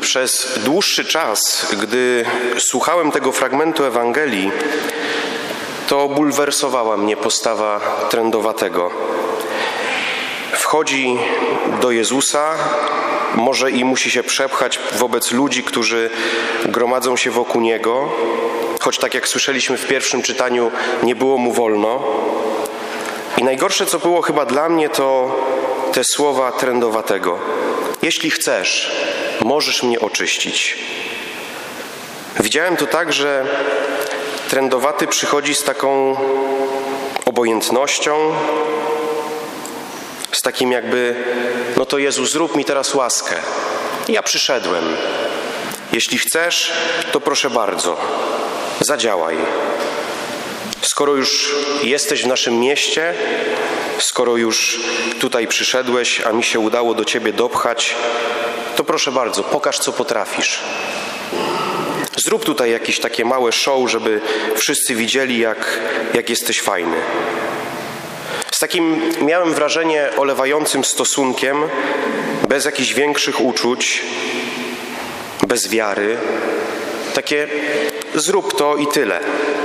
Przez dłuższy czas, gdy słuchałem tego fragmentu Ewangelii, to bulwersowała mnie postawa trędowatego. Wchodzi do Jezusa, może i musi się przepchać wobec ludzi, którzy gromadzą się wokół Niego, choć tak jak słyszeliśmy w pierwszym czytaniu, nie było Mu wolno. I najgorsze, co było chyba dla mnie, to te słowa trędowatego. Jeśli chcesz, możesz mnie oczyścić. Widziałem to tak, że trędowaty przychodzi z taką obojętnością, z takim jakby, no to Jezu, zrób mi teraz łaskę. Ja przyszedłem. Jeśli chcesz, to proszę bardzo, zadziałaj. Skoro już jesteś w naszym mieście, skoro już tutaj przyszedłeś, a mi się udało do Ciebie dopchać, to proszę bardzo, pokaż, co potrafisz. Zrób tutaj jakieś takie małe show, żeby wszyscy widzieli, jak jesteś fajny. Z takim miałem wrażenie olewającym stosunkiem, bez jakichś większych uczuć, bez wiary. Takie zrób to i tyle.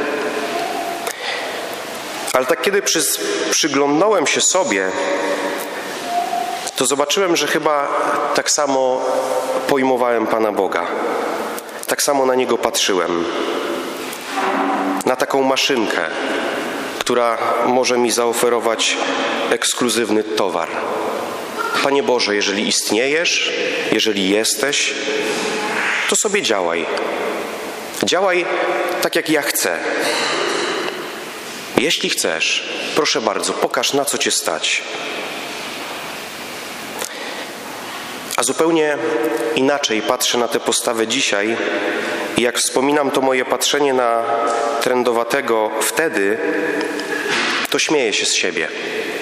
Ale tak kiedy przyglądnąłem się sobie, to zobaczyłem, że chyba tak samo pojmowałem Pana Boga. Tak samo na Niego patrzyłem. Na taką maszynkę, która może mi zaoferować ekskluzywny towar. Panie Boże, jeżeli istniejesz, jeżeli jesteś, to sobie działaj. Działaj tak, jak ja chcę. Jeśli chcesz, proszę bardzo, pokaż, na co Cię stać. A zupełnie inaczej patrzę na tę postawę dzisiaj i jak wspominam to moje patrzenie na trędowatego wtedy, to śmieję się z siebie.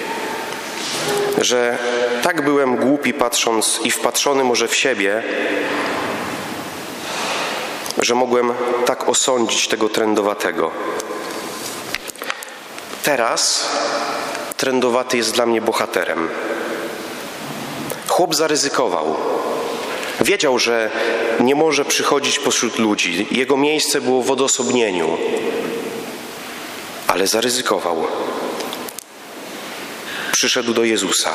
Że tak byłem głupi patrząc i wpatrzony może w siebie, że mogłem tak osądzić tego trędowatego. Teraz trędowaty jest dla mnie bohaterem. Chłop zaryzykował. Wiedział, że nie może przychodzić pośród ludzi. Jego miejsce było w odosobnieniu. Ale zaryzykował. Przyszedł do Jezusa.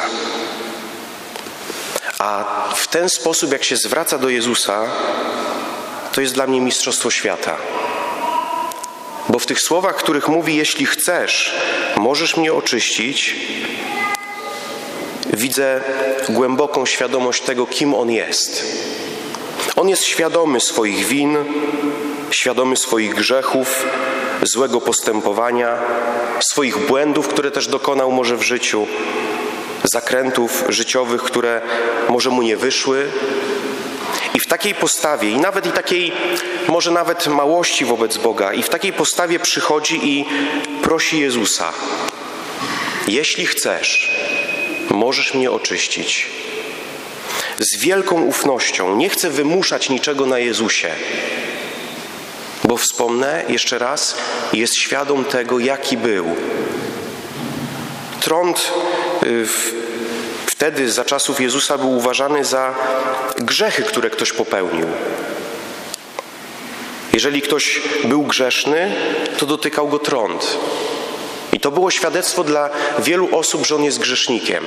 A w ten sposób, jak się zwraca do Jezusa, to jest dla mnie mistrzostwo świata. Bo w tych słowach, których mówi, jeśli chcesz, możesz mnie oczyścić, widzę głęboką świadomość tego, kim On jest. On jest świadomy swoich win, świadomy swoich grzechów, złego postępowania, swoich błędów, które też dokonał może w życiu, zakrętów życiowych, które może mu nie wyszły. I w takiej postawie, i takiej może nawet małości wobec Boga, i w takiej postawie przychodzi i prosi Jezusa: jeśli chcesz, możesz mnie oczyścić. Z wielką ufnością. Nie chcę wymuszać niczego na Jezusie. Bo wspomnę jeszcze raz, jest świadom tego, jaki był. Trąd wtedy, za czasów Jezusa, był uważany za grzechy, które ktoś popełnił. Jeżeli ktoś był grzeszny, to dotykał go trąd. I to było świadectwo dla wielu osób, że on jest grzesznikiem.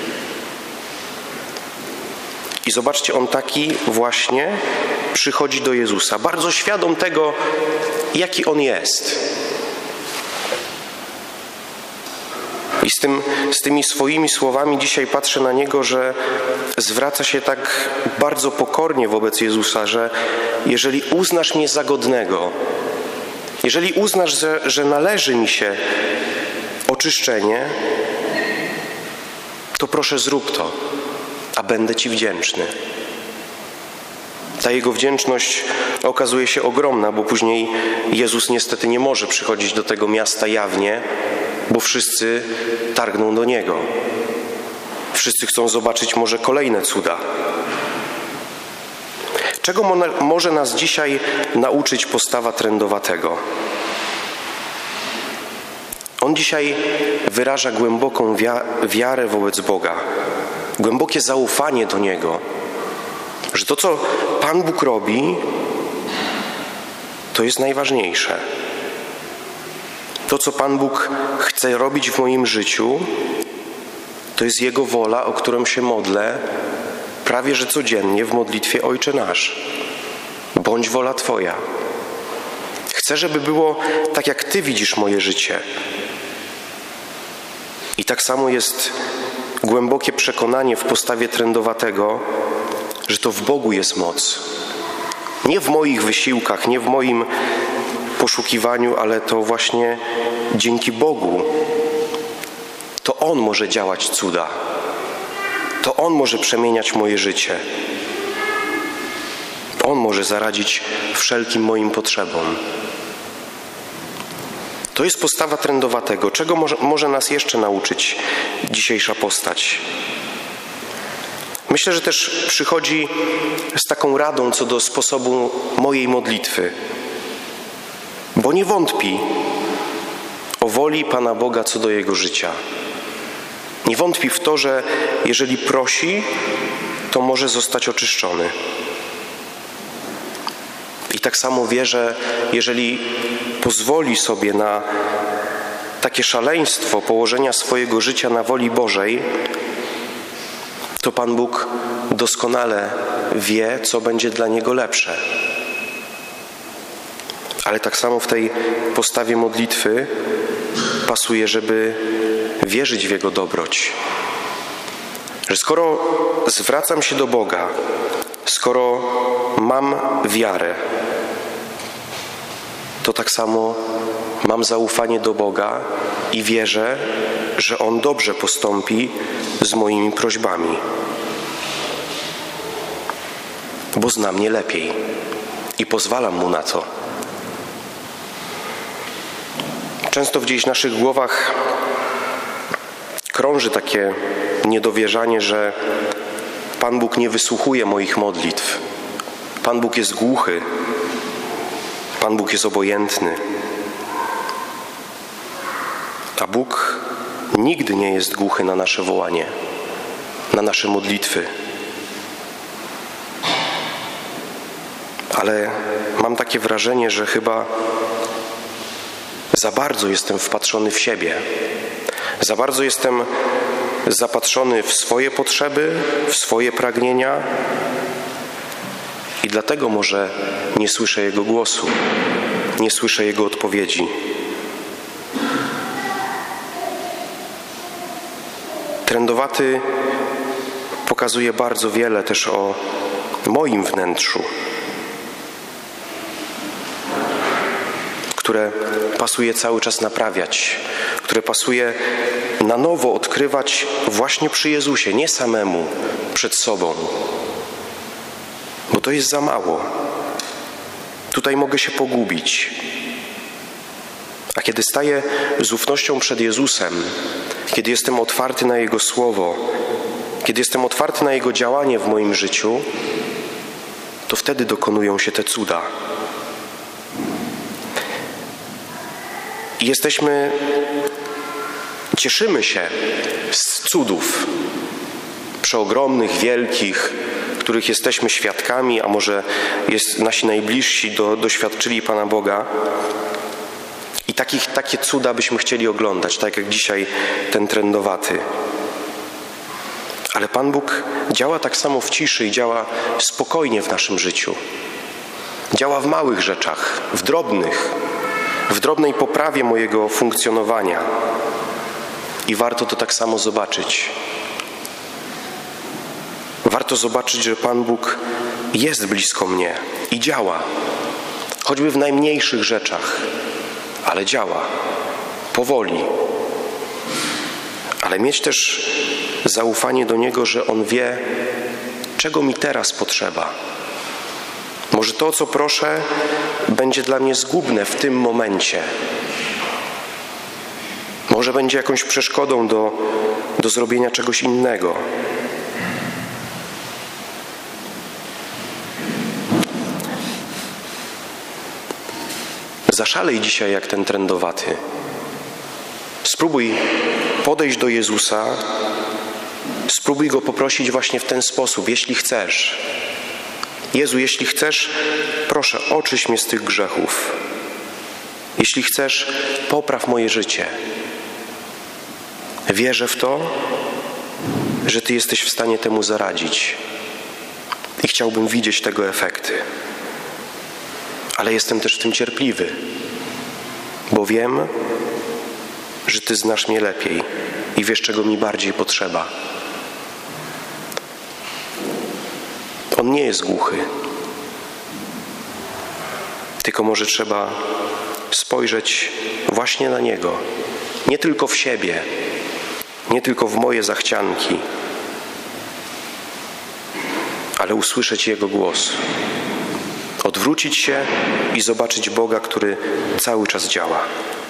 I zobaczcie, on taki właśnie przychodzi do Jezusa, bardzo świadom tego, jaki on jest. I z tymi swoimi słowami dzisiaj patrzę na Niego, że zwraca się tak bardzo pokornie wobec Jezusa, że jeżeli uznasz mnie za godnego, jeżeli uznasz, że należy mi się oczyszczenie, to proszę zrób to, a będę Ci wdzięczny. Ta Jego wdzięczność okazuje się ogromna, bo później Jezus niestety nie może przychodzić do tego miasta jawnie, bo wszyscy targną do Niego. Wszyscy chcą zobaczyć może kolejne cuda. Czego może nas dzisiaj nauczyć postawa trędowatego? On dzisiaj wyraża głęboką wiarę wobec Boga, głębokie zaufanie do Niego, że to, co Pan Bóg robi, to jest najważniejsze. To, co Pan Bóg chce robić w moim życiu, to jest Jego wola, o którą się modlę prawie że codziennie w modlitwie Ojcze Nasz. Bądź wola Twoja. Chcę, żeby było tak, jak Ty widzisz moje życie. I tak samo jest głębokie przekonanie w postawie trędowatego, że to w Bogu jest moc. Nie w moich wysiłkach, nie w moim poszukiwaniu, ale to właśnie dzięki Bogu. To On może działać cuda. To On może przemieniać moje życie. On może zaradzić wszelkim moim potrzebom. To jest postawa trędowatego. Czego może nas jeszcze nauczyć dzisiejsza postać? Myślę, że też przychodzi z taką radą co do sposobu mojej modlitwy. Bo nie wątpi o woli Pana Boga co do Jego życia. Nie wątpi w to, że jeżeli prosi, to może zostać oczyszczony. I tak samo wie, że jeżeli pozwoli sobie na takie szaleństwo położenia swojego życia na woli Bożej, to Pan Bóg doskonale wie, co będzie dla niego lepsze. Ale tak samo w tej postawie modlitwy pasuje, żeby wierzyć w Jego dobroć. Że skoro zwracam się do Boga, skoro mam wiarę, to tak samo mam zaufanie do Boga i wierzę, że On dobrze postąpi z moimi prośbami. Bo zna mnie lepiej i pozwalam Mu na to. Często gdzieś w naszych głowach krąży takie niedowierzanie, że Pan Bóg nie wysłuchuje moich modlitw. Pan Bóg jest głuchy. Pan Bóg jest obojętny. A Bóg nigdy nie jest głuchy na nasze wołanie, na nasze modlitwy. Ale mam takie wrażenie, że chyba za bardzo jestem wpatrzony w siebie. Za bardzo jestem zapatrzony w swoje potrzeby, w swoje pragnienia i dlatego może nie słyszę Jego głosu, nie słyszę Jego odpowiedzi. Trędowaty pokazuje bardzo wiele też o moim wnętrzu, które pasuje cały czas naprawiać, które pasuje na nowo odkrywać właśnie przy Jezusie, nie samemu, przed sobą. Bo to jest za mało. Tutaj mogę się pogubić. A kiedy staję z ufnością przed Jezusem, kiedy jestem otwarty na Jego Słowo, kiedy jestem otwarty na Jego działanie w moim życiu, to wtedy dokonują się te cuda. I cieszymy się z cudów przeogromnych, wielkich, których jesteśmy świadkami, a może nasi najbliżsi doświadczyli Pana Boga. I takie cuda byśmy chcieli oglądać, tak jak dzisiaj ten trędowaty. Ale Pan Bóg działa tak samo w ciszy i działa spokojnie w naszym życiu. Działa w małych rzeczach, w drobnej poprawie mojego funkcjonowania. I warto to tak samo zobaczyć. Warto zobaczyć, że Pan Bóg jest blisko mnie i działa. Choćby w najmniejszych rzeczach, ale działa. Powoli. Ale mieć też zaufanie do Niego, że On wie, czego mi teraz potrzeba. Może to, o co proszę, będzie dla mnie zgubne w tym momencie. Może będzie jakąś przeszkodą do zrobienia czegoś innego. Zaszalej dzisiaj jak ten trędowaty. Spróbuj podejść do Jezusa, spróbuj Go poprosić właśnie w ten sposób, jeśli chcesz. Jezu, jeśli chcesz, proszę, oczyść mnie z tych grzechów. Jeśli chcesz, popraw moje życie. Wierzę w to, że Ty jesteś w stanie temu zaradzić. I chciałbym widzieć tego efekty. Ale jestem też w tym cierpliwy, bo wiem, że Ty znasz mnie lepiej i wiesz, czego mi bardziej potrzeba. On nie jest głuchy. Tylko może trzeba spojrzeć właśnie na Niego. Nie tylko w siebie, nie tylko w moje zachcianki, ale usłyszeć Jego głos. Odwrócić się i zobaczyć Boga, który cały czas działa.